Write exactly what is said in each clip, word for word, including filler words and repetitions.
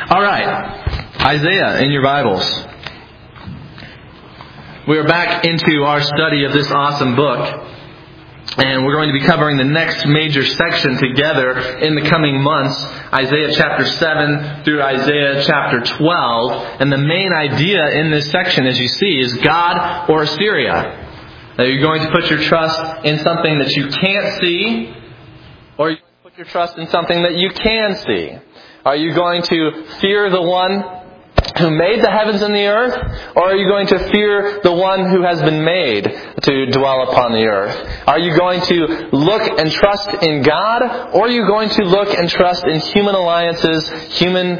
All right, Isaiah in your Bibles. We are back into our study of this awesome book, and we're going to be covering the next major section together in the coming months, Isaiah chapter seven through Isaiah chapter twelve. And the main idea in this section, as you see, is God or Assyria. That you're going to put your trust in something that you can't see, or you're going to put your trust in something that you can see. Are you going to fear the one who made the heavens and the earth? Or are you going to fear the one who has been made to dwell upon the earth? Are you going to look and trust in God? Or are you going to look and trust in human alliances, human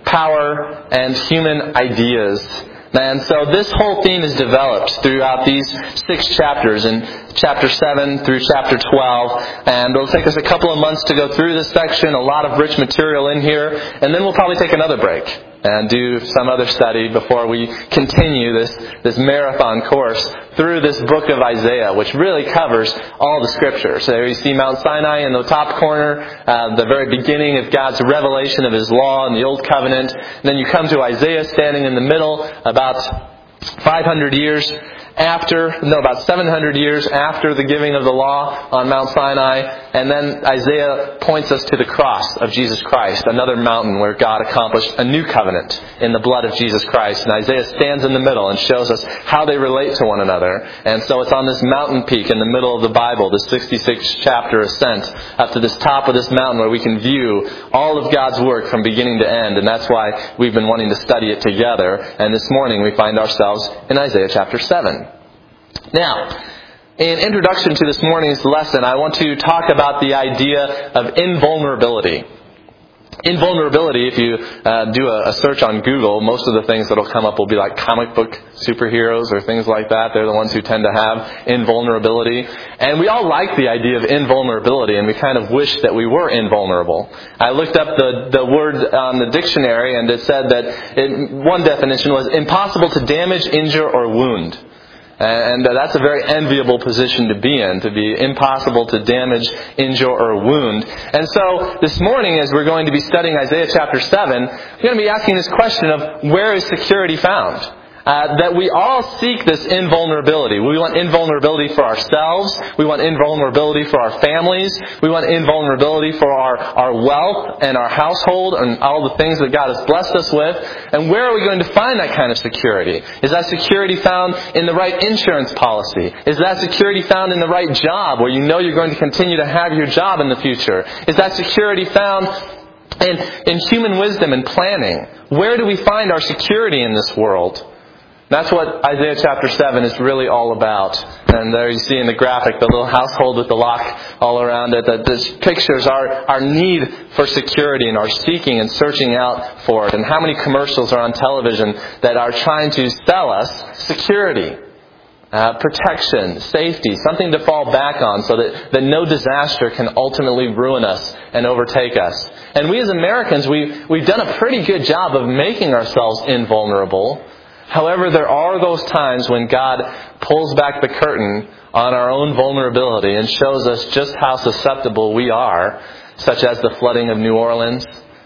power, and human ideas? And so this whole theme is developed throughout these six chapters, in chapter seven through chapter twelve. And it'll take us a couple of months to go through this section, a lot of rich material in here. And then we'll probably take another break and do some other study before we continue this, this marathon course through this book of Isaiah, which really covers all the Scriptures. So there you see Mount Sinai in the top corner, uh, the very beginning of God's revelation of His law in the Old Covenant. And then you come to Isaiah standing in the middle, about five hundred years after, no, about seven hundred years after the giving of the law on Mount Sinai. And then Isaiah points us to the cross of Jesus Christ, another mountain where God accomplished a new covenant in the blood of Jesus Christ. And Isaiah stands in the middle and shows us how they relate to one another. And so it's on this mountain peak in the middle of the Bible, the sixty-sixth chapter ascent, up to this top of this mountain where we can view all of God's work from beginning to end. And that's why we've been wanting to study it together. And this morning we find ourselves in Isaiah chapter seven. Now, in introduction to this morning's lesson, I want to talk about the idea of invulnerability. Invulnerability, if you uh, do a, a search on Google, most of the things that will come up will be like comic book superheroes or things like that. They're the ones who tend to have invulnerability. And we all like the idea of invulnerability, and we kind of wish that we were invulnerable. I looked up the, the word on the dictionary, and it said that it, one definition was impossible to damage, injure, or wound. And that's a very enviable position to be in, to be impossible to damage, injure, or wound. And so this morning, as we're going to be studying Isaiah chapter seven, we're going to be asking this question of where is security found? Uh, that we all seek this invulnerability. We want invulnerability for ourselves. We want invulnerability for our families. We want invulnerability for our, our wealth and our household and all the things that God has blessed us with. And where are we going to find that kind of security? Is that security found in the right insurance policy? Is that security found in the right job where you know you're going to continue to have your job in the future? Is that security found in, in human wisdom and planning? Where do we find our security in this world? That's what Isaiah chapter seven is really all about. And there you see in the graphic the little household with the lock all around it. That this pictures our, our need for security and our seeking and searching out for it. And how many commercials are on television that are trying to sell us security, uh, protection, safety, something to fall back on so that, that no disaster can ultimately ruin us and overtake us. And we as Americans, we, we've done a pretty good job of making ourselves invulnerable. However, there are those times when God pulls back the curtain on our own vulnerability and shows us just how susceptible we are, such as the flooding of New Orleans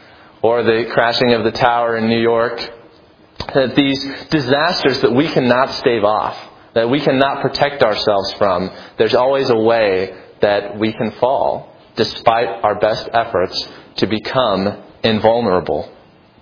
or the crashing of the tower in New York. That these disasters that we cannot stave off, that we cannot protect ourselves from, there's always a way that we can fall, despite our best efforts to become invulnerable.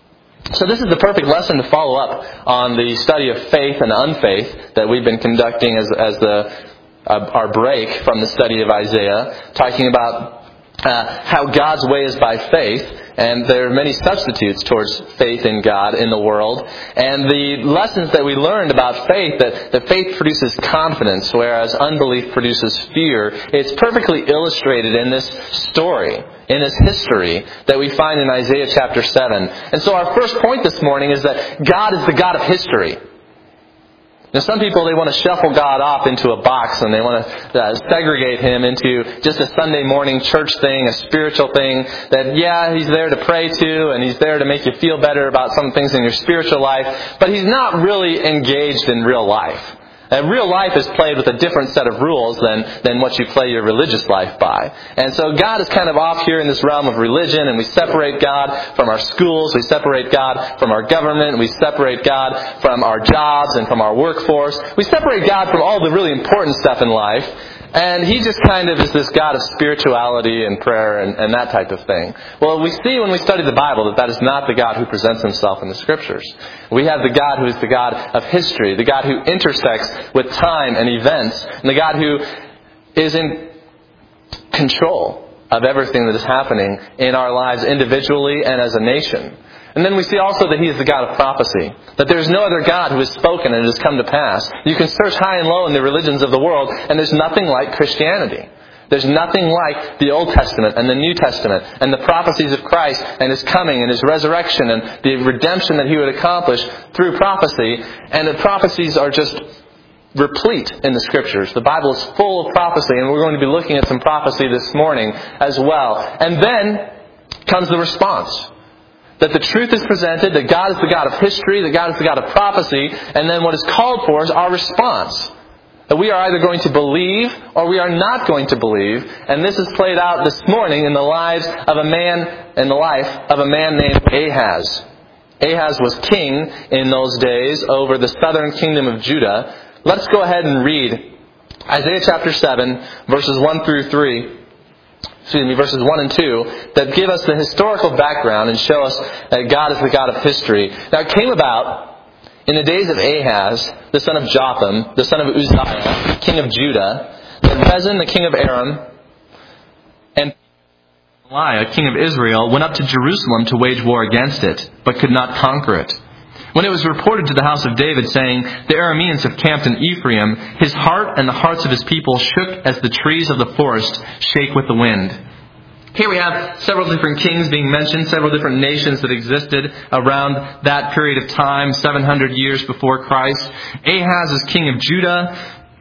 So this is the perfect lesson to follow up on the study of faith and unfaith that we've been conducting as, as the uh, our break from the study of Isaiah, talking about uh, how God's way is by faith. And there are many substitutes towards faith in God in the world. And the lessons that we learned about faith, that, that faith produces confidence, whereas unbelief produces fear, it's perfectly illustrated in this story, in this history that we find in Isaiah chapter seven. And so our first point this morning is that God is the God of history. Now, some people, they want to shuffle God off into a box and they want to uh, segregate Him into just a Sunday morning church thing, a spiritual thing that, yeah, He's there to pray to and He's there to make you feel better about some things in your spiritual life, but He's not really engaged in real life. And real life is played with a different set of rules than, than what you play your religious life by. And so God is kind of off here in this realm of religion, and we separate God from our schools, we separate God from our government, we separate God from our jobs and from our workforce. We separate God from all the really important stuff in life. And He just kind of is this God of spirituality and prayer and, and that type of thing. Well, we see when we study the Bible that that is not the God who presents Himself in the Scriptures. We have the God who is the God of history, the God who intersects with time and events, and the God who is in control of everything that is happening in our lives individually and as a nation. And then we see also that He is the God of prophecy. That there is no other God who has spoken and it has come to pass. You can search high and low in the religions of the world, and there's nothing like Christianity. There's nothing like the Old Testament and the New Testament and the prophecies of Christ and His coming and His resurrection and the redemption that He would accomplish through prophecy. And the prophecies are just replete in the Scriptures. The Bible is full of prophecy, and we're going to be looking at some prophecy this morning as well. And then comes the response. That the truth is presented, that God is the God of history, that God is the God of prophecy, and then what is called for is our response. That we are either going to believe or we are not going to believe. And this is played out this morning in the lives of a man, in the life of a man named Ahaz. Ahaz was king in those days over the southern kingdom of Judah. Let's go ahead and read Isaiah chapter seven, verses one through three. Excuse me, verses one and two, that give us the historical background and show us that God is the God of history. Now it came about in the days of Ahaz, the son of Jotham, the son of Uzziah, king of Judah, that Rezin, the king of Aram, and Eliah, king of Israel, went up to Jerusalem to wage war against it, but could not conquer it. When it was reported to the house of David, saying, "The Arameans have camped in Ephraim," his heart and the hearts of his people shook as the trees of the forest shake with the wind. Here we have several different kings being mentioned, several different nations that existed around that period of time, seven hundred years before Christ. Ahaz is king of Judah.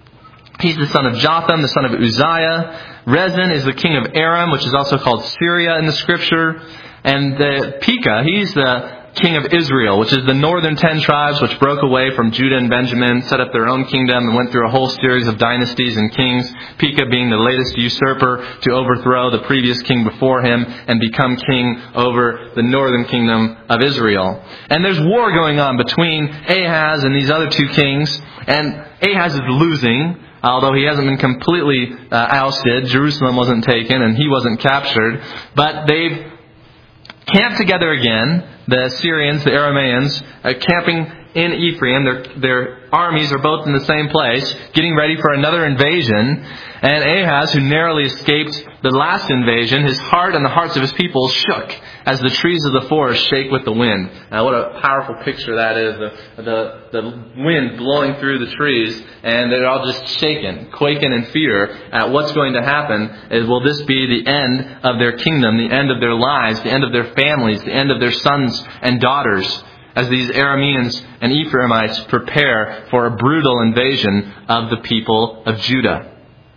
He's the son of Jotham, the son of Uzziah. Rezin is the king of Aram, which is also called Syria in the Scripture. And the Pekah, he's the king of Israel, which is the northern ten tribes which broke away from Judah and Benjamin, set up their own kingdom, and went through a whole series of dynasties and kings, Pekah being the latest usurper to overthrow the previous king before him and become king over the northern kingdom of Israel. And there's war going on between Ahaz and these other two kings, and Ahaz is losing, although he hasn't been completely uh, ousted. Jerusalem wasn't taken and he wasn't captured, but they've camped together again. The Syrians, the Arameans, uh, camping in Ephraim. Their, their armies are both in the same place, getting ready for another invasion. And Ahaz, who narrowly escaped the last invasion, his heart and the hearts of his people shook as the trees of the forest shake with the wind. Now, what a powerful picture that is. The, the, the wind blowing through the trees, and they're all just shaken, quaking in fear at what's going to happen. Is, will this be the end of their kingdom, the end of their lives, the end of their families, the end of their sons and daughters, as these Arameans and Ephraimites prepare for a brutal invasion of the people of Judah?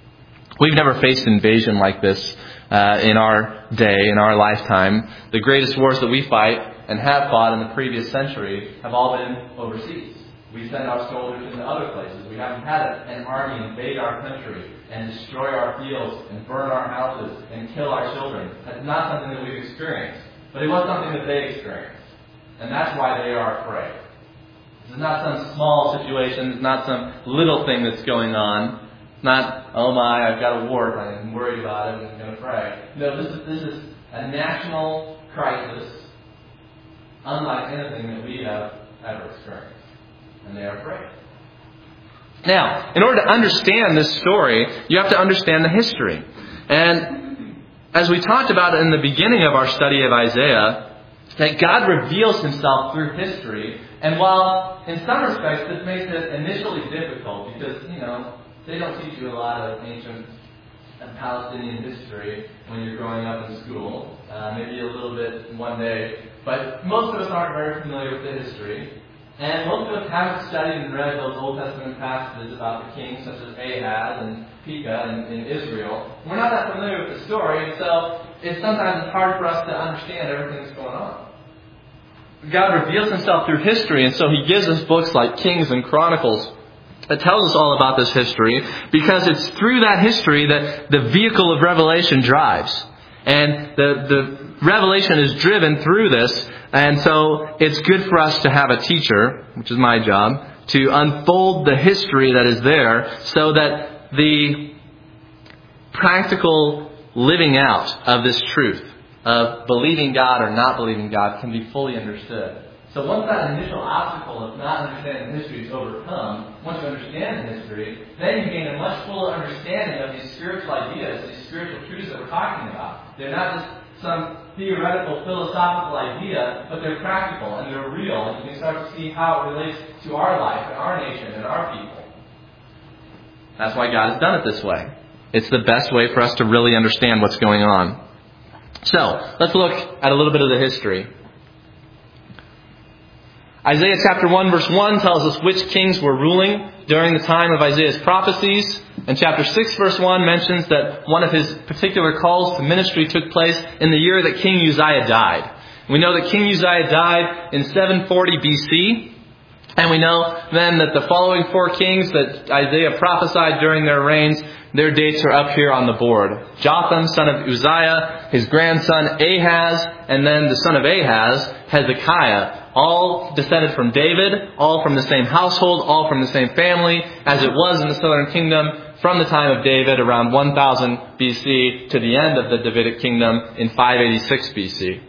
We've never faced invasion like this uh, in our day, in our lifetime. The greatest wars that we fight and have fought in the previous century have all been overseas. We send our soldiers into other places. We haven't had an army invade our country and destroy our fields and burn our houses and kill our children. That's not something that we've experienced. But it was something that they experienced. And that's why they are afraid. This is not some small situation. It's not some little thing that's going on. Not, oh my, I've got a war, I'm worried about it, I'm going to pray. No, this is, this is a national crisis, unlike anything that we have ever experienced. And they are afraid. Now, in order to understand this story, you have to understand the history. And as we talked about in the beginning of our study of Isaiah, that God reveals Himself through history. And while in some respects this makes it initially difficult because, you know, they don't teach you a lot of ancient Palestinian history when you're growing up in school. Uh, maybe a little bit one day. But most of us aren't very familiar with the history. And most of us haven't studied and read those Old Testament passages about the kings such as Ahaz and Pekah in, in Israel. We're not that familiar with the story, so it's sometimes it's hard for us to understand everything that's going on. God reveals Himself through history, and so He gives us books like Kings and Chronicles that tells us all about this history, because it's through that history that the vehicle of revelation drives. And the, the revelation is driven through this, and so it's good for us to have a teacher, which is my job, to unfold the history that is there so that the practical living out of this truth of believing God or not believing God can be fully understood. So once that initial obstacle of not understanding history is overcome, once you understand the history, then you gain a much fuller understanding of these spiritual ideas, these spiritual truths that we're talking about. They're not just some theoretical, philosophical idea, but they're practical and they're real, and you can start to see how it relates to our life and our nation and our people. That's why God has done it this way. It's the best way for us to really understand what's going on. So, let's look at a little bit of the history. Isaiah chapter one verse one tells us which kings were ruling during the time of Isaiah's prophecies. And chapter six verse one mentions that one of his particular calls to ministry took place in the year that King Uzziah died. We know that King Uzziah died in seven forty B C. And we know then that the following four kings that Isaiah prophesied during their reigns, their dates are up here on the board. Jotham, son of Uzziah, his grandson Ahaz, and then the son of Ahaz, Hezekiah. All descended from David, all from the same household, all from the same family, as it was in the southern kingdom from the time of David around one thousand B C to the end of the Davidic kingdom in five eighty-six B C.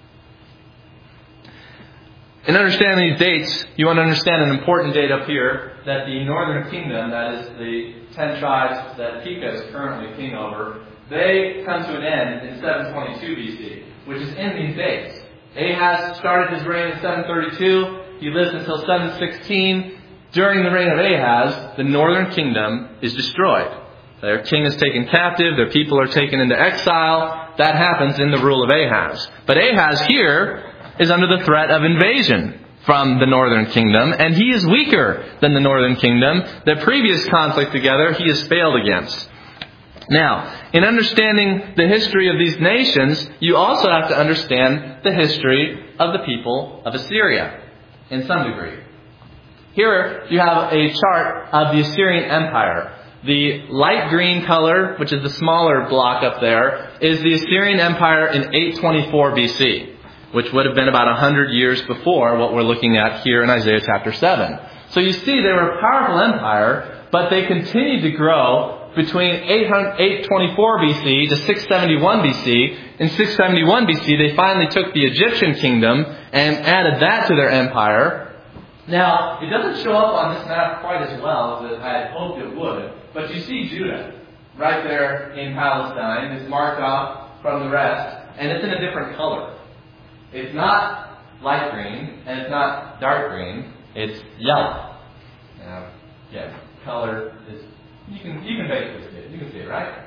In understanding these dates, you want to understand an important date up here, that the northern kingdom, that is the ten tribes that Pekah is currently king over, they come to an end in seven twenty-two B C, which is in these dates. Ahaz started his reign in seven thirty-two. He lived until seven sixteen. During the reign of Ahaz, the northern kingdom is destroyed. Their king is taken captive. Their people are taken into exile. That happens in the rule of Ahaz. But Ahaz here is under the threat of invasion from the northern kingdom, and he is weaker than the northern kingdom. The previous conflict together, he has failed against. Now, in understanding the history of these nations, you also have to understand the history of the people of Assyria, in some degree. Here you have a chart of the Assyrian Empire. The light green color, which is the smaller block up there, is the Assyrian Empire in eight twenty-four B C, which would have been about one hundred years before what we're looking at here in Isaiah chapter seven. So you see they were a powerful empire, but they continued to grow between eight twenty-four B C to six seventy-one B C. In six seventy-one B C, they finally took the Egyptian kingdom and added that to their empire. Now, it doesn't show up on this map quite as well as I had hoped it would, but you see Judah right there in Palestine. It's marked off from the rest, and it's in a different color. It's not light green, and it's not dark green. It's yellow. Now, yeah, color is... You can you can basically see it. You can see it, right?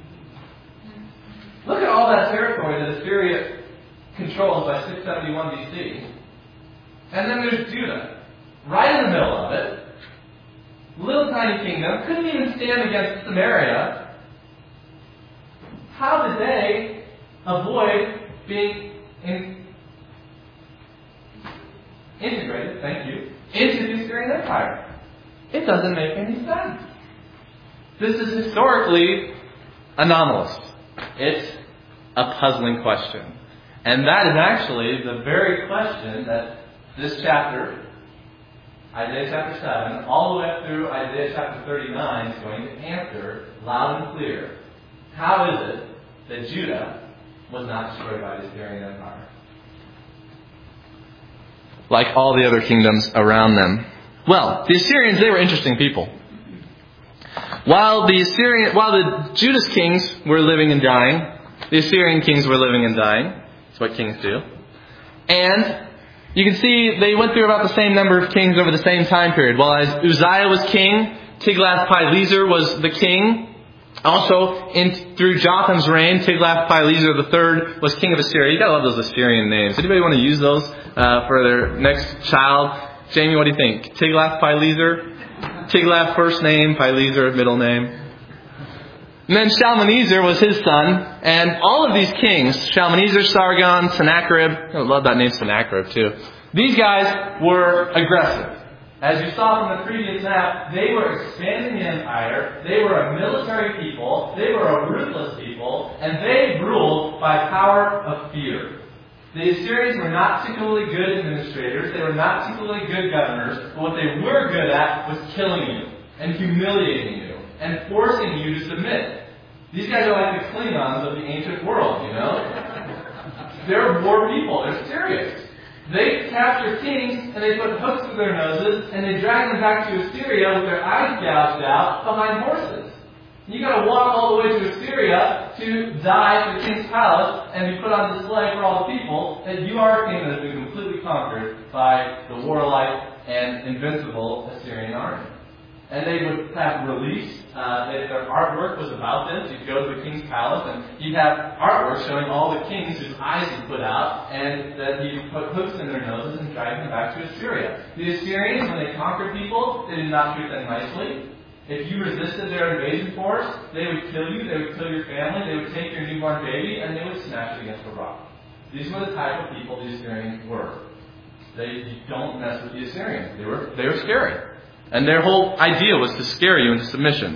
Look at all that territory that Assyria controls by six seventy-one B C. And then there's Judah, right in the middle of it. Little tiny kingdom, couldn't even stand against Samaria. How did they avoid being in, integrated, thank you, into the Assyrian Empire? It doesn't make any sense. This is historically anomalous. It's a puzzling question. And that is actually the very question that this chapter, Isaiah chapter seven, all the way up through Isaiah chapter thirty-nine is going to answer loud and clear. How is it that Judah was not destroyed by the Assyrian Empire, like all the other kingdoms around them? Well, the Assyrians, they were interesting people. While the Assyrian, while the Judah's kings were living and dying, the Assyrian kings were living and dying. That's what kings do. And you can see they went through about the same number of kings over the same time period. While as Uzziah was king, Tiglath-Pileser was the king. Also, in, through Jotham's reign, Tiglath-Pileser the third was king of Assyria. You gotta love those Assyrian names. Anybody want to use those uh, for their next child? Jamie, what do you think? Tiglath-Pileser? Tiglath first name, Pileser middle name. And then Shalmaneser was his son. And all of these kings, Shalmaneser, Sargon, Sennacherib, I love that name Sennacherib too. These guys were aggressive. As you saw from the previous map, they were expanding the empire, they were a military people, they were a ruthless people, and they ruled by power of fear. The Assyrians were not particularly good administrators, they were not particularly good governors, but what they were good at was killing you, and humiliating you, and forcing you to submit. These guys are like the Klingons of the ancient world, you know? They're war people, they're serious. They capture kings, and they put hooks through their noses, and they drag them back to Assyria with their eyes gouged out behind horses. You got to walk all the way to Assyria to die at the king's palace and be put on display for all the people that you are a king that has been completely conquered by the warlike and invincible Assyrian army. And they would have release. Uh, they, their artwork was about this. You'd go to the king's palace, and you'd have artwork showing all the kings whose eyes he put out, and that he put hooks in their noses and dragged them back to Assyria. The Assyrians, when they conquered people, they did not treat them nicely. If you resisted their invasion force, they would kill you, they would kill your family, they would take your newborn baby, and they would smash it against a rock. These were the type of people the Assyrians were. They you don't mess with the Assyrians. They were they were scary. And their whole idea was to scare you into submission.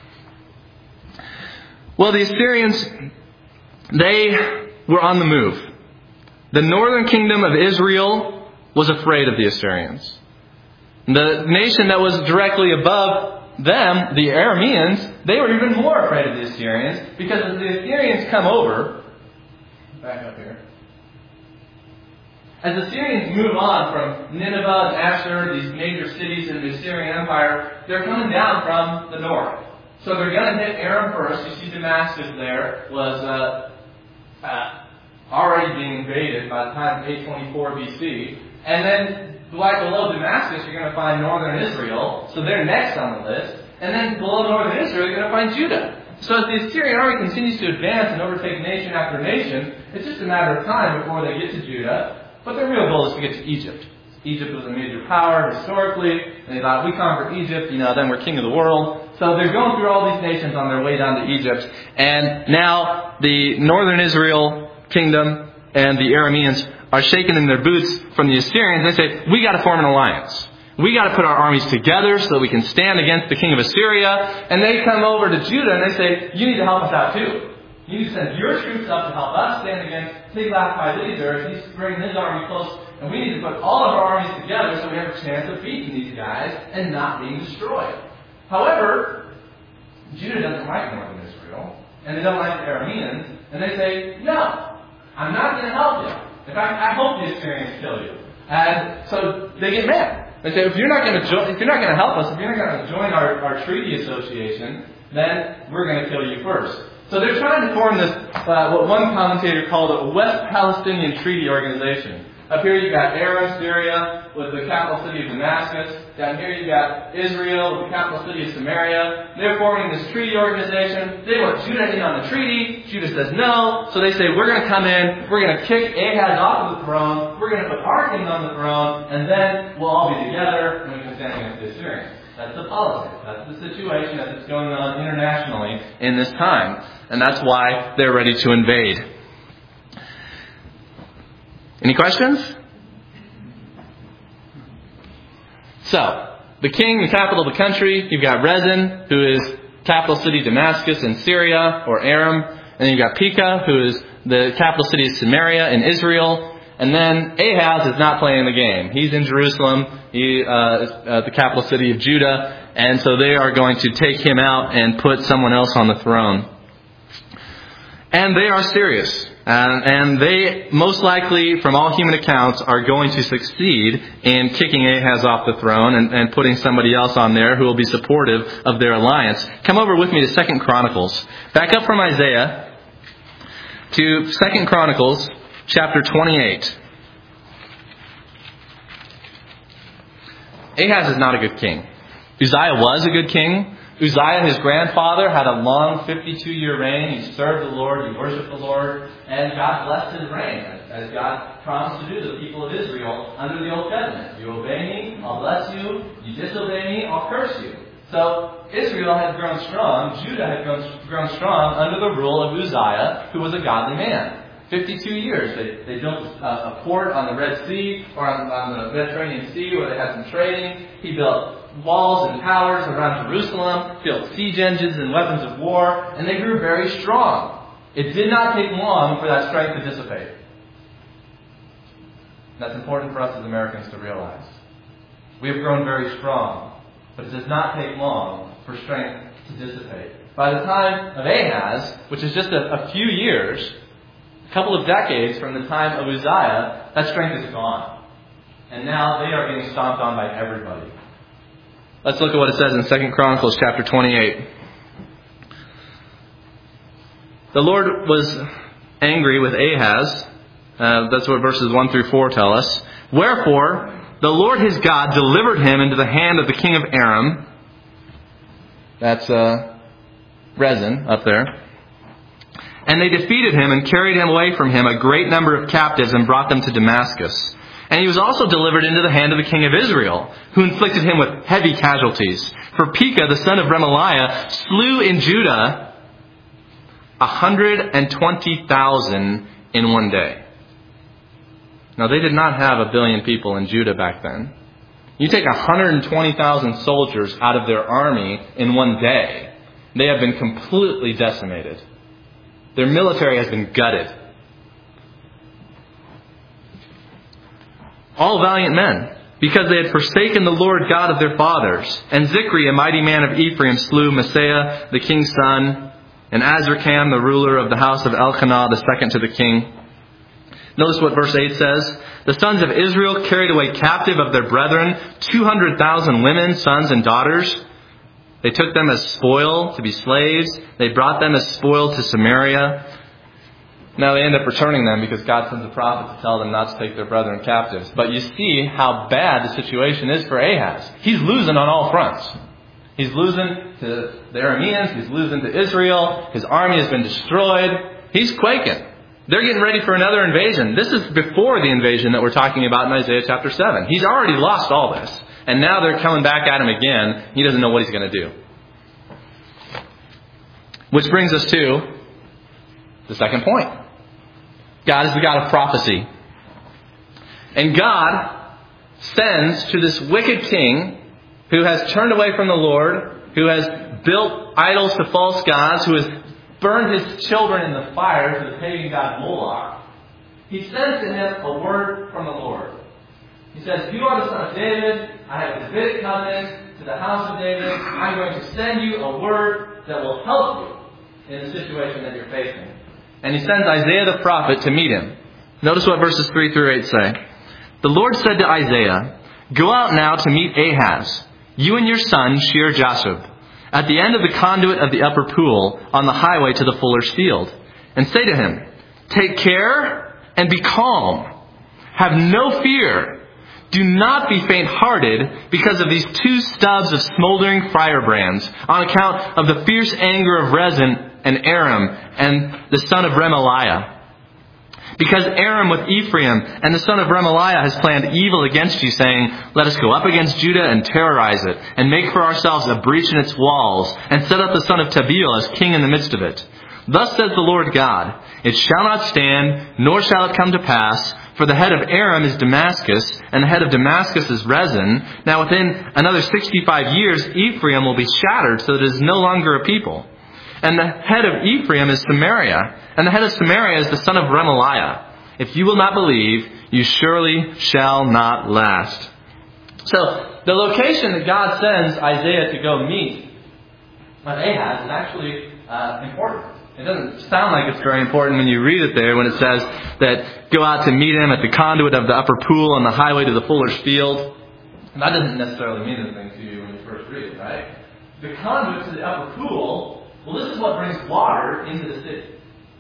Well, the Assyrians, they were on the move. The northern kingdom of Israel was afraid of the Assyrians. The nation that was directly above them, the Arameans, they were even more afraid of the Assyrians, because as the Assyrians come over, back up here, as the Assyrians move on from Nineveh and Ashur, these major cities in the Assyrian Empire, they're coming down from the north. So they're going to hit Aram first. You see Damascus there was uh, uh, already being invaded by the time of eight twenty-four B C. And then right below Damascus, you're going to find northern Israel. So they're next on the list. And then below northern Israel, you're going to find Judah. So as the Assyrian army continues to advance and overtake nation after nation, it's just a matter of time before they get to Judah. But their real goal is to get to Egypt. Egypt was a major power historically, and they thought, we conquer Egypt, you know, then we're king of the world. So they're going through all these nations on their way down to Egypt. And now the northern Israel kingdom and the Arameans are shaking in their boots from the Assyrians. They say, we got to form an alliance. We got to put our armies together so that we can stand against the king of Assyria. And they come over to Judah and they say, you need to help us out too. You need to send your troops up to help us stand against Tiglath-Pileser. He's bringing his army close, and we need to put all of our armies together so we have a chance of beating these guys and not being destroyed. However, Judah doesn't like northern Israel, and they don't like the Arameans, and they say, no, I'm not going to help you. In fact, I hope the Assyrians kill you. And so they get mad. They say, if you're not going to jo- if you're not going to help us, if you're not going to join our, our treaty association, then we're going to kill you first. So they're trying to form this, uh, what one commentator called a West Palestinian Treaty Organization. Up here you've got Aram, Syria, with the capital city of Damascus. Down here you've got Israel, with the capital city of Samaria. They're forming this treaty organization. They want Judah in on the treaty. Judah says no. So they say, we're going to come in, we're going to kick Ahaz off of the throne, we're going to put our king on the throne, and then we'll all be together, and we can stand against the Assyrians. That's the politics. That's the situation that's going on internationally in this time. And that's why they're ready to invade. Any questions? So, the king, the capital of the country, you've got Rezin, who is capital city Damascus in Syria, or Aram. And then you've got Pekah, who is the capital city of Samaria in Israel. And then Ahaz is not playing the game. He's in Jerusalem. He uh, is uh, the capital city of Judah. And so they are going to take him out and put someone else on the throne. And they are serious. Uh, and they, most likely, from all human accounts, are going to succeed in kicking Ahaz off the throne and, and putting somebody else on there who will be supportive of their alliance. Come over with me to Second Chronicles. Back up from Isaiah to Second Chronicles, chapter twenty-eight. Ahaz is not a good king. Uzziah was a good king. Uzziah, his grandfather, had a long fifty-two-year reign. He served the Lord, he worshipped the Lord, and God blessed his reign, as God promised to do to the people of Israel under the Old Covenant. You obey me, I'll bless you. You disobey me, I'll curse you. So Israel had grown strong, Judah had grown, grown strong under the rule of Uzziah, who was a godly man. fifty-two years. They, they built a, a port on the Red Sea, or on, on the Mediterranean Sea, where they had some trading. He built walls and towers around Jerusalem, built siege engines and weapons of war, and they grew very strong. It did not take long for that strength to dissipate. That's important for us as Americans to realize. We have grown very strong, but it does not take long for strength to dissipate. By the time of Ahaz, which is just a, a few years, a couple of decades from the time of Uzziah, that strength is gone. And now they are getting stomped on by everybody. Let's look at what it says in Second Chronicles chapter twenty-eight. The Lord was angry with Ahaz. Uh, that's what verses one through four tell us. Wherefore, the Lord his God delivered him into the hand of the king of Aram. That's uh, Rezin up there. And they defeated him and carried him away from him a great number of captives and brought them to Damascus. And he was also delivered into the hand of the king of Israel, who inflicted him with heavy casualties. For Pekah, the son of Remaliah, slew in Judah a hundred and twenty thousand in one day. Now, they did not have a billion people in Judah back then. You take one hundred twenty thousand soldiers out of their army in one day, they have been completely decimated. Their military has been gutted. All valiant men, because they had forsaken the Lord God of their fathers. And Zikri, a mighty man of Ephraim, slew Maaseiah, the king's son, and Azrikam, the ruler of the house of Elkanah, the second to the king. Notice what verse eight says. The sons of Israel carried away captive of their brethren two hundred thousand women, sons, and daughters. They took them as spoil to be slaves. They brought them as spoil to Samaria. Now they end up returning them because God sends a prophet to tell them not to take their brethren captives. But you see how bad the situation is for Ahaz. He's losing on all fronts. He's losing to the Arameans. He's losing to Israel. His army has been destroyed. He's quaking. They're getting ready for another invasion. This is before the invasion that we're talking about in Isaiah chapter seven. He's already lost all this. And now they're coming back at him again. He doesn't know what he's going to do. Which brings us to the second point. God is the God of prophecy. And God sends to this wicked king who has turned away from the Lord, who has built idols to false gods, who has burned his children in the fire to the pagan god Moloch. He sends to him a word from the Lord. He says, "You are the son of David. I have a Davidic covenant to the house of David. I'm going to send you a word that will help you in the situation that you're facing." And he sends Isaiah the prophet to meet him. Notice what verses three through eight say. The Lord said to Isaiah, "Go out now to meet Ahaz, you and your son Shear-Jashub, at the end of the conduit of the upper pool on the highway to the fuller's field, and say to him, take care and be calm. Have no fear. Do not be faint-hearted because of these two stubs of smoldering firebrands, on account of the fierce anger of Rezin and Aram and the son of Remaliah. Because Aram with Ephraim and the son of Remaliah has planned evil against you, saying, let us go up against Judah and terrorize it, and make for ourselves a breach in its walls, and set up the son of Tabeel as king in the midst of it. Thus says the Lord God, it shall not stand, nor shall it come to pass, for the head of Aram is Damascus, and the head of Damascus is Rezin. Now within another sixty-five years, Ephraim will be shattered, so that it is no longer a people. And the head of Ephraim is Samaria, and the head of Samaria is the son of Remaliah. If you will not believe, you surely shall not last." So, the location that God sends Isaiah to go meet with Ahaz is actually uh, important. It doesn't sound like it's very important when you read it there, when it says that go out to meet him at the conduit of the upper pool on the highway to the fuller's field. And that doesn't necessarily mean anything to you when you first read it, right? The conduit to the upper pool, well, this is what brings water into the city.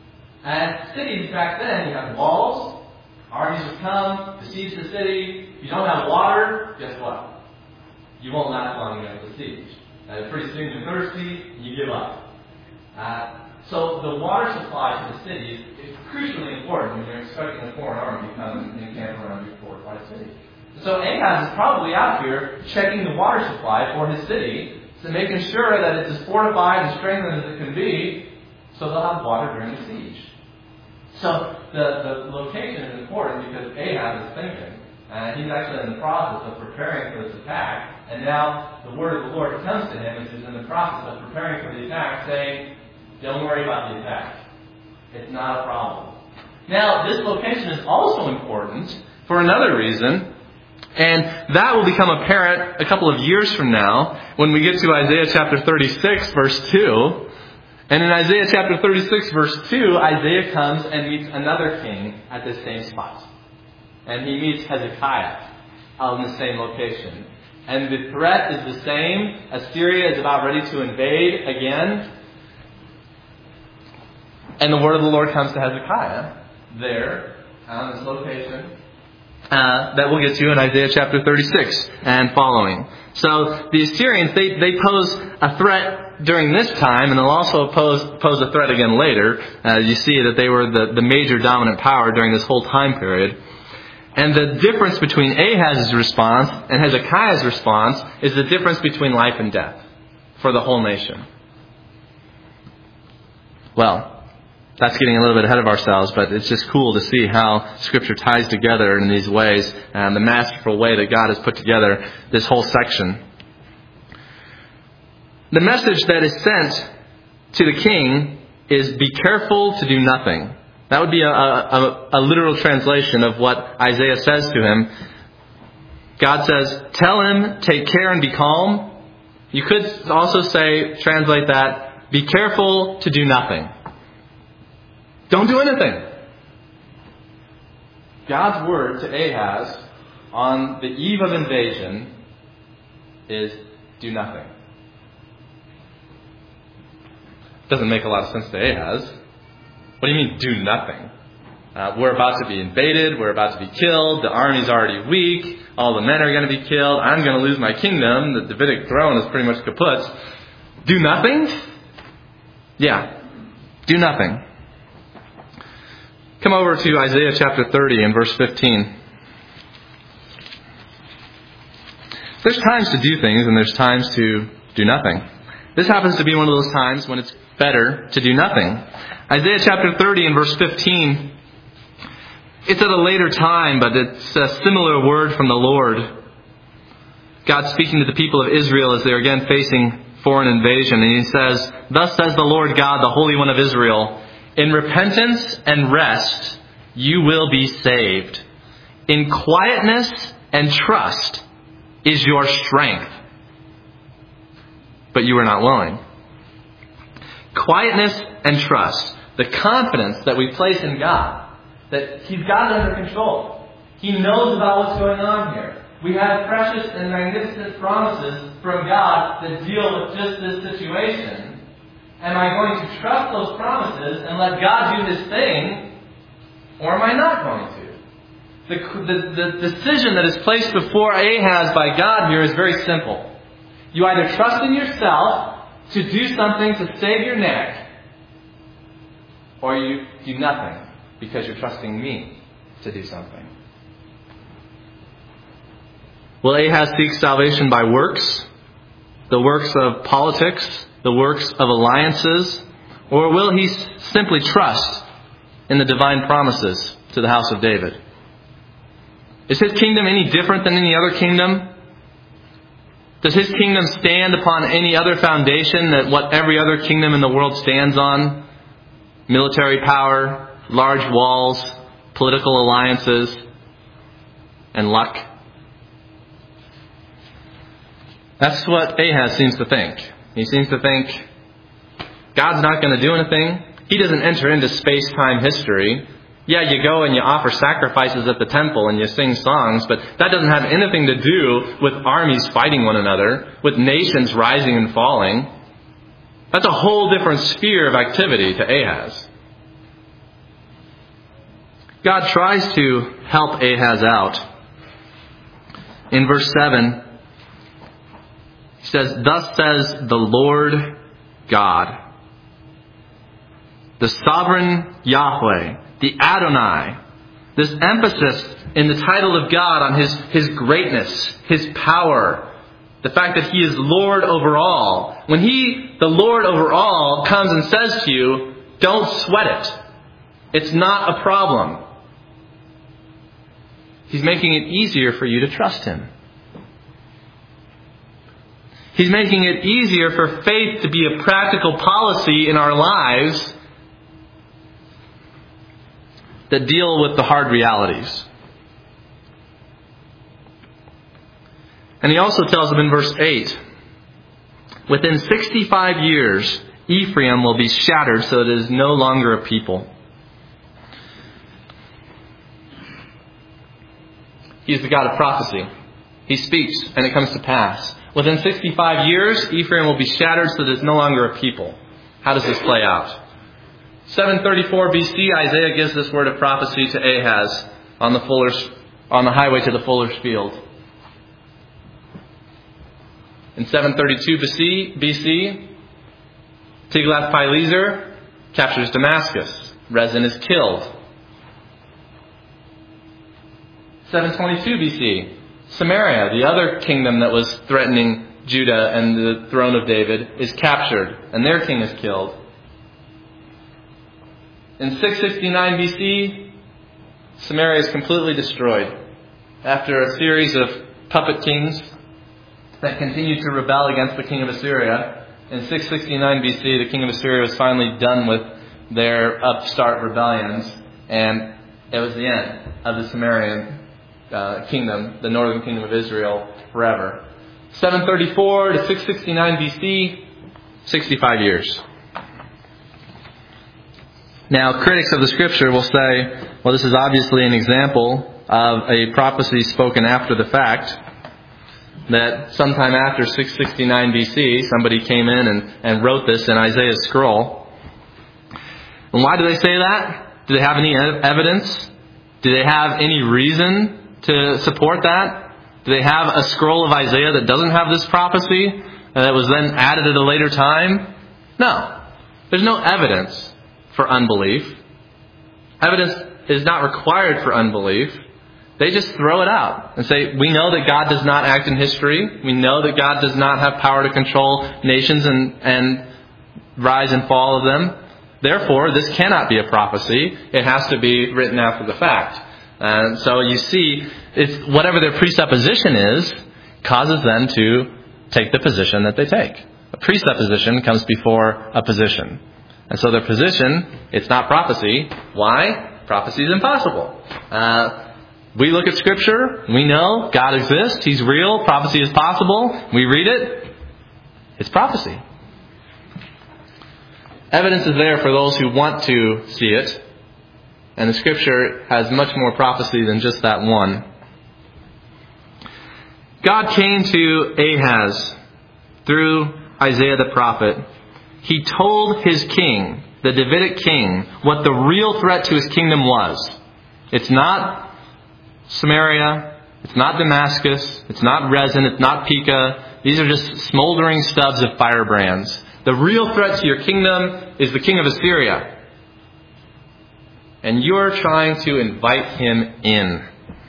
And cities back then, you have walls, armies would come, besiege the city. If you don't have water, guess what? You won't last long against the siege. Uh, pretty soon you're thirsty, you give up. Uh, so the water supply to the cities is crucially important when you're expecting a foreign army to come and encamp around your fortified city. So Ahaz is probably out here checking the water supply for his city, so making sure that it's as fortified and strengthened as it can be, so they'll have water during the siege. So the, the location is important because Ahab is thinking, and he's actually in the process of preparing for this attack. And now the word of the Lord comes to him as he's in the process of preparing for the attack, saying, don't worry about the attack. It's not a problem. Now, this location is also important for another reason, and that will become apparent a couple of years from now when we get to Isaiah chapter thirty-six, verse two. And in Isaiah chapter thirty-six, verse two, Isaiah comes and meets another king at this same spot. And he meets Hezekiah out in the same location. And the threat is the same. Assyria is about ready to invade again. And the word of the Lord comes to Hezekiah there on this location uh, that we'll get to in Isaiah chapter thirty-six and following. So the Assyrians, they, they pose a threat during this time, and they'll also pose, pose a threat again later. Uh, you see that they were the, the major dominant power during this whole time period. And the difference between Ahaz's response and Hezekiah's response is the difference between life and death for the whole nation. Well, that's getting a little bit ahead of ourselves, but it's just cool to see how Scripture ties together in these ways, and the masterful way that God has put together this whole section. The message that is sent to the king is, be careful to do nothing. That would be a, a, a literal translation of what Isaiah says to him. God says, tell him, take care and be calm. You could also say, translate that, be careful to do nothing. Don't do anything. God's word to Ahaz on the eve of invasion is, do nothing. Doesn't make a lot of sense to Ahaz. What do you mean, do nothing? Uh, we're about to be invaded. We're about to be killed. The army's already weak. All the men are going to be killed. I'm going to lose my kingdom. The Davidic throne is pretty much kaput. Do nothing? Yeah. Do nothing. Come over to Isaiah chapter thirty and verse fifteen. There's times to do things and there's times to do nothing. This happens to be one of those times when it's better to do nothing. Isaiah chapter thirty and verse fifteen. It's at a later time, but it's a similar word from the Lord. God speaking to the people of Israel as they're again facing foreign invasion. And He says, thus says the Lord God, the Holy One of Israel, in repentance and rest you will be saved. In quietness and trust is your strength. But you are not willing. Quietness and trust. The confidence that we place in God. That He's got it under control. He knows about what's going on here. We have precious and magnificent promises from God that deal with just this situation. Am I going to trust those promises and let God do His thing? Or am I not going to? The, the, the decision that is placed before Ahaz by God here is very simple. You either trust in yourself to do something to save your neck, or you do nothing because you're trusting me to do something. Will Ahaz seek salvation by works? The works of politics? The works of alliances? Or will he simply trust in the divine promises to the house of David? Is his kingdom any different than any other kingdom? Does his kingdom stand upon any other foundation than what every other kingdom in the world stands on? Military power, large walls, political alliances, and luck? That's what Ahaz seems to think. He seems to think God's not going to do anything. He doesn't enter into space-time history. Yeah, you go and you offer sacrifices at the temple and you sing songs, but that doesn't have anything to do with armies fighting one another, with nations rising and falling. That's a whole different sphere of activity to Ahaz. God tries to help Ahaz out. In verse seven, He says, thus says the Lord God, the sovereign Yahweh, the Adonai. This emphasis in the title of God on His, His greatness, His power, the fact that He is Lord over all. When He, the Lord over all, comes and says to you, don't sweat it. It's not a problem. He's making it easier for you to trust Him. He's making it easier for faith to be a practical policy in our lives that deal with the hard realities. And He also tells them in verse eight, within sixty-five years, Ephraim will be shattered so that it is no longer a people. He is the God of prophecy. He speaks and it comes to pass. Within sixty-five years, Ephraim will be shattered so that it is no longer a people. How does this play out? seven thirty-four B C, Isaiah gives this word of prophecy to Ahaz on the fuller's, on the highway to the fuller's field. In seven thirty-two B C, Tiglath-Pileser captures Damascus. Rezin is killed. seven twenty-two B C, Samaria, the other kingdom that was threatening Judah and the throne of David, is captured, and their king is killed. In six sixty-nine B C, Samaria is completely destroyed after a series of puppet kings that continued to rebel against the king of Assyria. In six sixty-nine B C, the king of Assyria was finally done with their upstart rebellions, and it was the end of the Sumerian uh, kingdom, the northern kingdom of Israel, forever. seven thirty-four to six sixty-nine B C, sixty-five years. Now, critics of the Scripture will say, well, this is obviously an example of a prophecy spoken after the fact, that sometime after six sixty-nine B C, somebody came in and, and wrote this in Isaiah's scroll. And why do they say that? Do they have any evidence? Do they have any reason to support that? Do they have a scroll of Isaiah that doesn't have this prophecy, that was then added at a later time? No. There's no evidence for unbelief. Evidence is not required for unbelief. They just throw it out and say, we know that God does not act in history. We know that God does not have power to control nations and, and rise and fall of them. Therefore, this cannot be a prophecy. It has to be written after the fact. And so you see, it's whatever their presupposition is, causes them to take the position that they take. A presupposition comes before a position. And so their position, it's not prophecy. Why? Prophecy is impossible. Uh, we look at Scripture. We know God exists. He's real. Prophecy is possible. We read it. It's prophecy. Evidence is there for those who want to see it. And the Scripture has much more prophecy than just that one. God came to Ahaz through Isaiah the prophet. He told his king, the Davidic king, what the real threat to his kingdom was. It's not Samaria. It's not Damascus. It's not Rezin. It's not Pekah. These are just smoldering stubs of firebrands. The real threat to your kingdom is the king of Assyria. And you're trying to invite him in.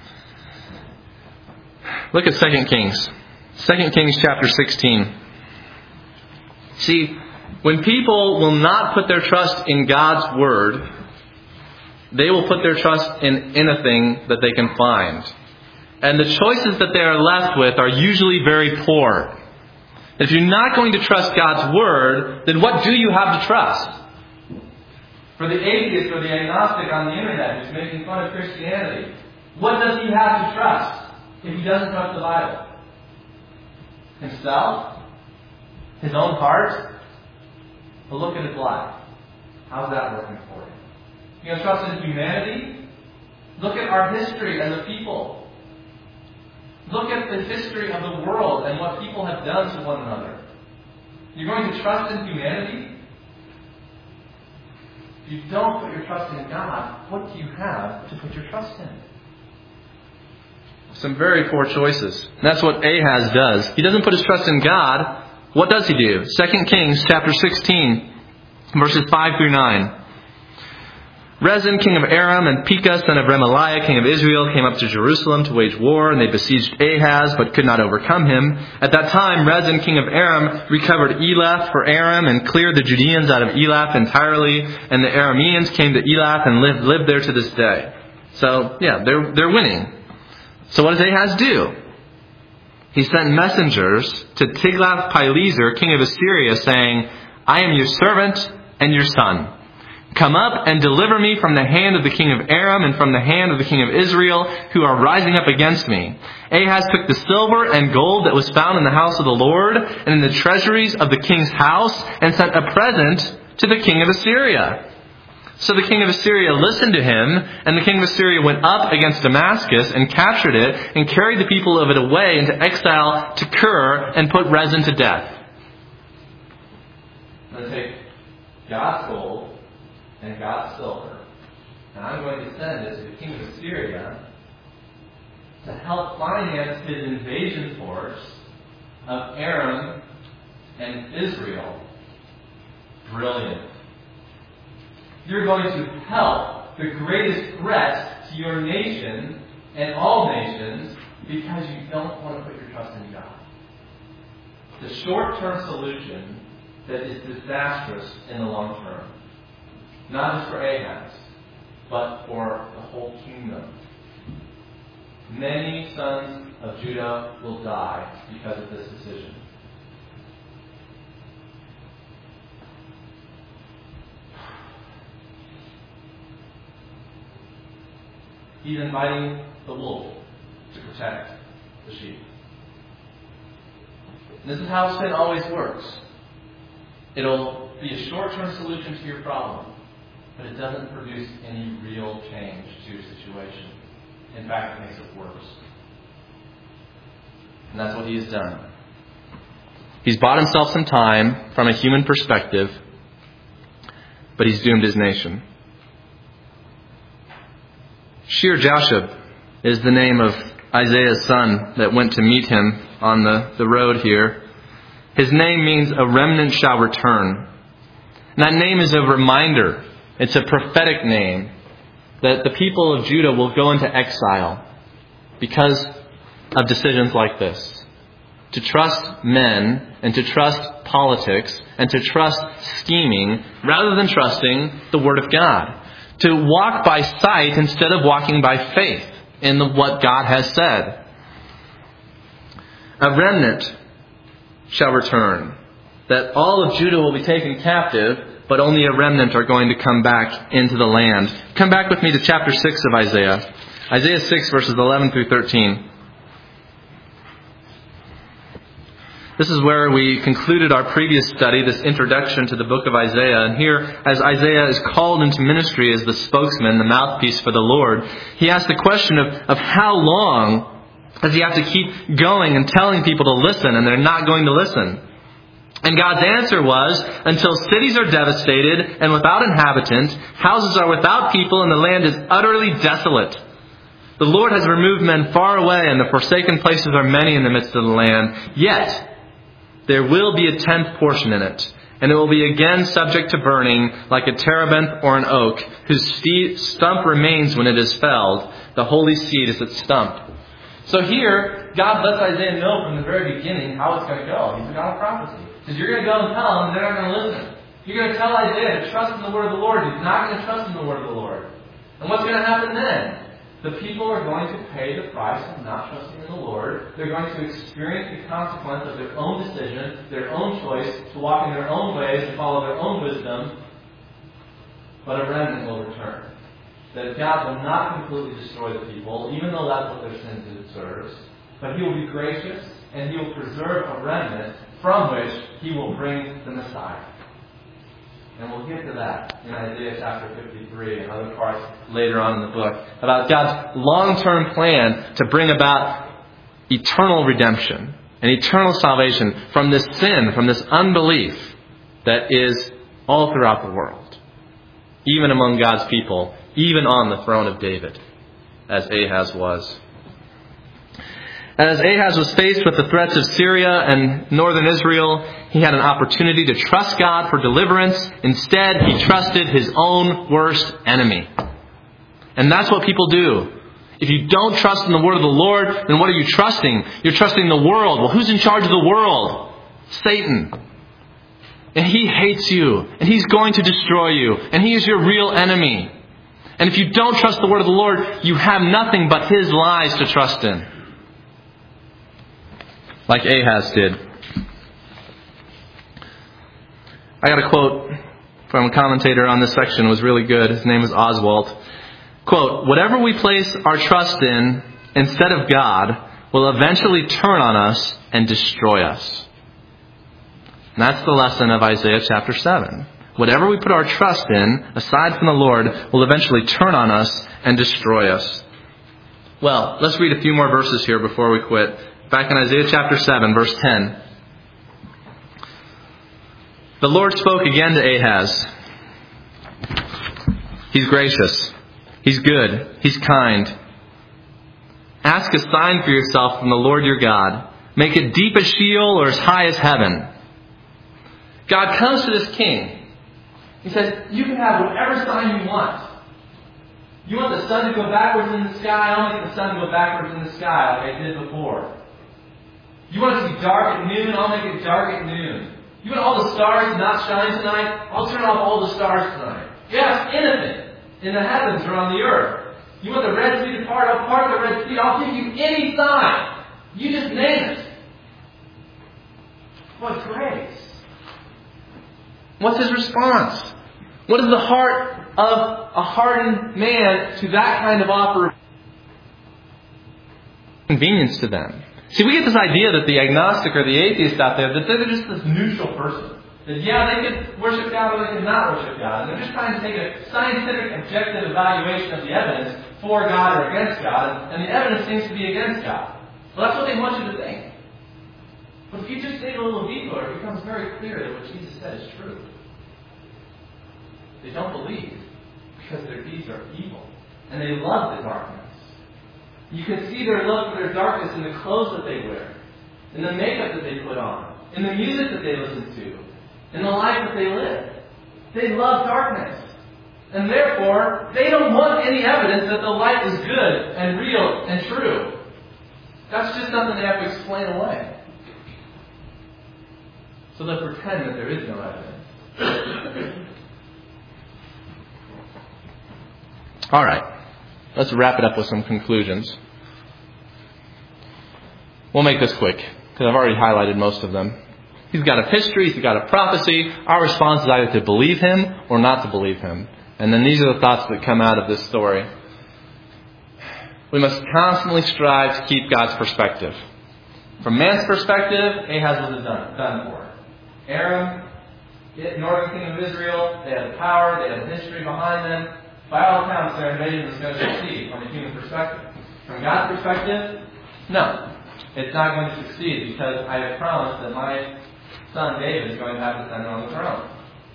Look at Second Kings. Second Kings chapter sixteen. See, when people will not put their trust in God's Word, they will put their trust in anything that they can find. And the choices that they are left with are usually very poor. If you're not going to trust God's Word, then what do you have to trust? For the atheist or the agnostic on the internet who's making fun of Christianity, what does he have to trust if he doesn't trust the Bible? Himself? His own heart? Well, look at his life. How's that working for him? You going to trust in humanity? Look at our history as a people. Look at the history of the world and what people have done to one another. You're going to trust in humanity? If you don't put your trust in God, what do you have to put your trust in? Some very poor choices. And that's what Ahaz does. He doesn't put his trust in God. What does he do? Second Kings chapter sixteen, verses five through nine. Rezin, king of Aram, and Pekah, son of Remaliah, king of Israel, came up to Jerusalem to wage war, and they besieged Ahaz, but could not overcome him. At that time, Rezin, king of Aram, recovered Elath for Aram, and cleared the Judeans out of Elath entirely, and the Arameans came to Elath and lived, lived there to this day. So, yeah, they're, they're winning. So what does Ahaz do? He sent messengers to Tiglath-Pileser, king of Assyria, saying, I am your servant and your son. Come up and deliver me from the hand of the king of Aram and from the hand of the king of Israel, who are rising up against me. Ahaz took the silver and gold that was found in the house of the Lord and in the treasuries of the king's house, and sent a present to the king of Assyria. So the king of Assyria listened to him, and the king of Assyria went up against Damascus and captured it and carried the people of it away into exile to Kir and put Rezin to death. I'm going to take God's gold and God's silver, and I'm going to send it to the king of Assyria to help finance his invasion force of Aram and Israel. Brilliant. You're going to help the greatest threat to your nation and all nations because you don't want to put your trust in God. The short-term solution that is disastrous in the long term. Not just for Ahaz, but for the whole kingdom. Many sons of Judah will die because of this decision. He's inviting the wolf to protect the sheep. And this is how sin always works. It'll be a short-term solution to your problem, but it doesn't produce any real change to your situation. In fact, it makes it worse. And that's what he has done. He's bought himself some time from a human perspective, but he's doomed his nation. Shir Jashub is the name of Isaiah's son that went to meet him on the, the road here. His name means a remnant shall return. And that name is a reminder. It's a prophetic name that the people of Judah will go into exile because of decisions like this. To trust men and to trust politics and to trust scheming rather than trusting the Word of God. To walk by sight instead of walking by faith in the, what God has said. A remnant shall return. That all of Judah will be taken captive, but only a remnant are going to come back into the land. Come back with me to chapter six of Isaiah. Isaiah six, verses eleven through thirteen. This is where we concluded our previous study, this introduction to the book of Isaiah. And here, as Isaiah is called into ministry as the spokesman, the mouthpiece for the Lord, he asks the question of, of how long does he have to keep going and telling people to listen, and they're not going to listen. And God's answer was, until cities are devastated and without inhabitants, houses are without people, and the land is utterly desolate. The Lord has removed men far away, and the forsaken places are many in the midst of the land. Yet there will be a tenth portion in it, and it will be again subject to burning, like a terebinth or an oak, whose stump remains when it is felled. The holy seed is its stump. So here, God lets Isaiah know from the very beginning how it's going to go. He's a God of prophecy. He says, you're going to go and tell them, and they're not going to listen. You're going to tell Isaiah to trust in the word of the Lord. He's not going to trust in the word of the Lord. And what's going to happen then? The people are going to pay the price of not trusting in the Lord. They're going to experience the consequence of their own decision, their own choice, to walk in their own ways and follow their own wisdom. But a remnant will return. That God will not completely destroy the people, even though that's what their sin deserves. But He will be gracious, and He will preserve a remnant from which He will bring the Messiah. And we'll get to that in Isaiah chapter fifty-three and other parts later on in the book, about God's long-term plan to bring about eternal redemption and eternal salvation from this sin, from this unbelief that is all throughout the world, even among God's people, even on the throne of David, as Ahaz was. As Ahaz was faced with the threats of Syria and northern Israel, He had an opportunity to trust God for deliverance. Instead, he trusted his own worst enemy. And that's what people do. If you don't trust in the word of the Lord, then what are you trusting? You're trusting the world. Well, who's in charge of the world? Satan. And he hates you. And he's going to destroy you. And he is your real enemy. And if you don't trust the word of the Lord, you have nothing but his lies to trust in. Like Ahaz did. I got a quote from a commentator on this section. It was really good. His name is Oswalt. Quote, "Whatever we place our trust in instead of God will eventually turn on us and destroy us." And that's the lesson of Isaiah chapter seven. Whatever we put our trust in, aside from the Lord, will eventually turn on us and destroy us. Well, let's read a few more verses here before we quit. Back in Isaiah chapter seven, verse ten. The Lord spoke again to Ahaz. He's gracious. He's good. He's kind. "Ask a sign for yourself from the Lord your God. Make it deep as Sheol or as high as heaven." God comes to this king. He says, you can have whatever sign you want. You want the sun to go backwards in the sky? I'll make the sun go backwards in the sky like I did before. You want it to be dark at noon? I'll make it dark at noon. You want all the stars to not shine tonight? I'll turn off all the stars tonight. Yes, anything in the heavens or on the earth. You want the Red Sea to part? I'll part the Red Sea. I'll give you any sign. You just name it. What grace. What's his response? What is the heart of a hardened man to that kind of offer of convenience to them? See, we get this idea that the agnostic or the atheist out there, that they're just this neutral person. That, yeah, they could worship God or they could not worship God. And they're just trying to take a scientific, objective evaluation of the evidence for God or against God. And the evidence seems to be against God. Well, that's what they want you to think. But if you just dig a little deeper, it becomes very clear that what Jesus said is true. They don't believe because their deeds are evil. And they love the darkness. You can see their love for their darkness in the clothes that they wear, in the makeup that they put on, in the music that they listen to, in the life that they live. They love darkness. And therefore, they don't want any evidence that the light is good and real and true. That's just something they have to explain away. So they'll pretend that there is no evidence. All right. Let's wrap it up with some conclusions. We'll make this quick, because I've already highlighted most of them. He's got a history, he's got a prophecy. Our response is either to believe him or not to believe him. And then these are the thoughts that come out of this story. We must constantly strive to keep God's perspective. From man's perspective, Ahaz was done, done for. Aram, the northern kingdom of Israel, they had the power, they had the history behind them. By all accounts, their invasion was going to succeed from a human perspective. From God's perspective, no. It's not going to succeed because I have promised that my son David is going to have descendant on the throne.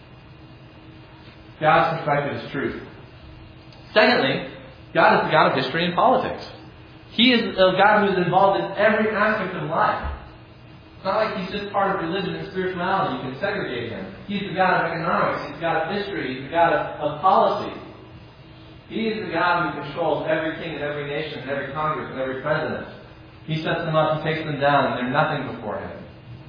God's perspective is truth. Secondly, God is the God of history and politics. He is a God who is involved in every aspect of life. It's not like he's just part of religion and spirituality. You can segregate him. He's the God of economics. He's the God of history. He's the God of, of policy. He is the God who controls every king and every nation and every Congress and every president. He sets them up and takes them down, and they're nothing before him.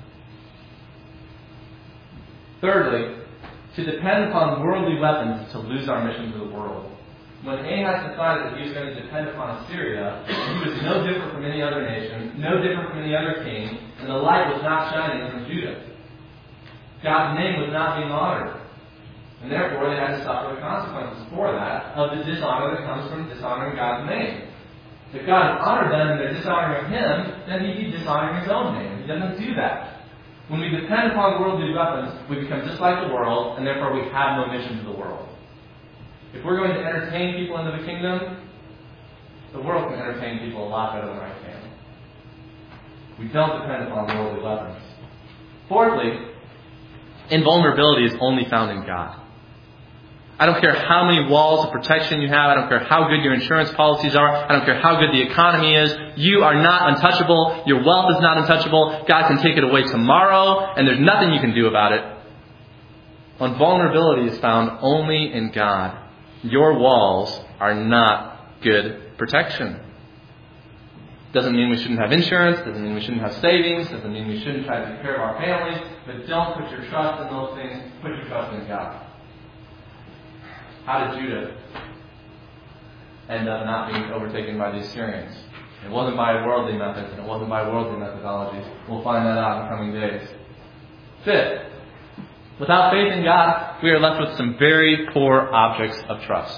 Thirdly, to depend upon worldly weapons to lose our mission to the world. When Ahaz decided that he was going to depend upon Assyria, he was no different from any other nation, no different from any other king, and the light was not shining from Judah. God's name was not being honored. And therefore, they had to suffer the consequences for that of the dishonor that comes from dishonoring God's name. If God honored them and they're dishonoring Him, then He'd be dishonoring His own name. He doesn't do that. When we depend upon worldly weapons, we become just like the world, and therefore we have no mission to the world. If we're going to entertain people into the kingdom, the world can entertain people a lot better than I can. We don't depend upon worldly weapons. Fourthly, invulnerability is only found in God. I don't care how many walls of protection you have. I don't care how good your insurance policies are. I don't care how good the economy is. You are not untouchable. Your wealth is not untouchable. God can take it away tomorrow, and there's nothing you can do about it. When vulnerability is found only in God, your walls are not good protection. Doesn't mean we shouldn't have insurance. Doesn't mean we shouldn't have savings. Doesn't mean we shouldn't try to take care of our families. But don't put your trust in those things. Put your trust in God. How did Judah end up not being overtaken by the Assyrians? It wasn't by worldly methods, and it wasn't by worldly methodologies. We'll find that out in coming days. Fifth, without faith in God, we are left with some very poor objects of trust.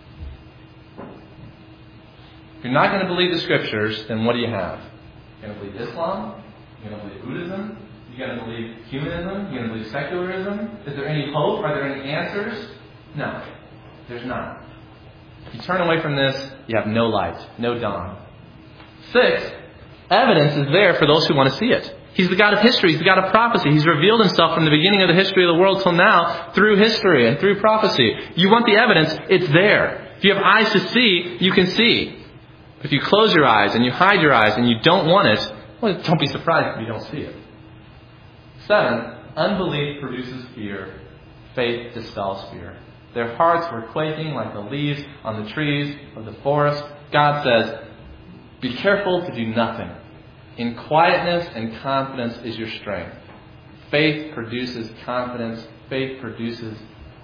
If you're not going to believe the Scriptures, then what do you have? You're going to believe Islam? You're going to believe Buddhism? You're going to believe humanism? You're going to believe secularism? Is there any hope? Are there any answers? No. There's none. If you turn away from this, you have no light, no dawn. Sixth, evidence is there for those who want to see it. He's the God of history. He's the God of prophecy. He's revealed himself from the beginning of the history of the world till now through history and through prophecy. You want the evidence, it's there. If you have eyes to see, you can see. If you close your eyes and you hide your eyes and you don't want it, well, don't be surprised if you don't see it. Seven, unbelief produces fear. Faith dispels fear. Their hearts were quaking like the leaves on the trees of the forest. God says, be careful to do nothing. In quietness and confidence is your strength. Faith produces confidence. Faith produces,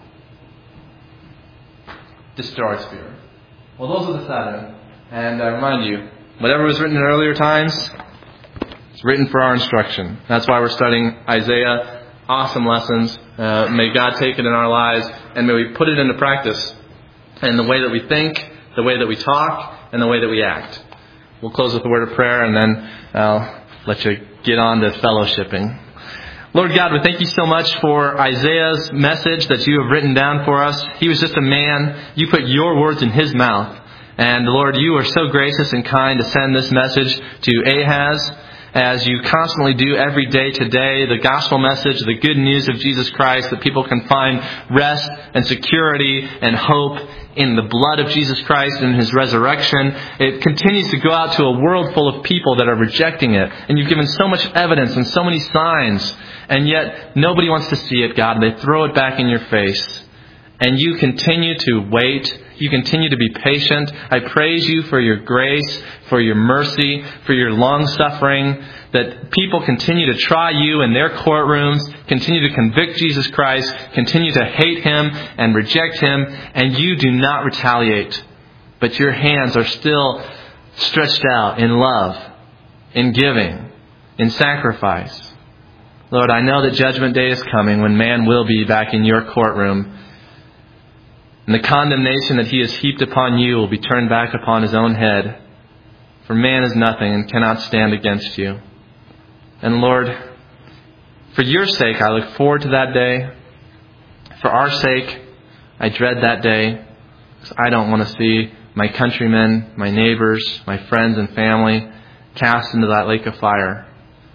destroys fear. Well, those are the seven. And I remind you, whatever was written in earlier times, it's written for our instruction. That's why we're studying Isaiah. Awesome lessons. Uh, may God take it in our lives, and may we put it into practice in the way that we think, the way that we talk, and the way that we act. We'll close with a word of prayer, and then I'll let you get on to fellowshipping. Lord God, we thank you so much for Isaiah's message that you have written down for us. He was just a man. You put your words in his mouth. And Lord, you are so gracious and kind to send this message to Ahaz, as you constantly do every day today, the gospel message, the good news of Jesus Christ, that people can find rest and security and hope in the blood of Jesus Christ and His resurrection. It continues to go out to a world full of people that are rejecting it. And you've given so much evidence and so many signs, and yet nobody wants to see it, God. They throw it back in your face. And you continue to wait. You continue to be patient. I praise you for your grace, for your mercy, for your long-suffering, that people continue to try you in their courtrooms, continue to convict Jesus Christ, continue to hate Him and reject Him, and you do not retaliate. But your hands are still stretched out in love, in giving, in sacrifice. Lord, I know that Judgment Day is coming when man will be back in your courtroom. And the condemnation that he has heaped upon you will be turned back upon his own head. For man is nothing and cannot stand against you. And Lord, for your sake, I look forward to that day. For our sake, I dread that day. Because I don't want to see my countrymen, my neighbors, my friends and family cast into that lake of fire.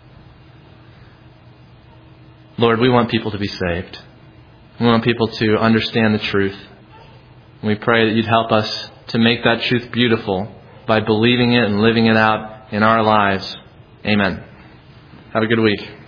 Lord, we want people to be saved. We want people to understand the truth. We pray that you'd help us to make that truth beautiful by believing it and living it out in our lives. Amen. Have a good week.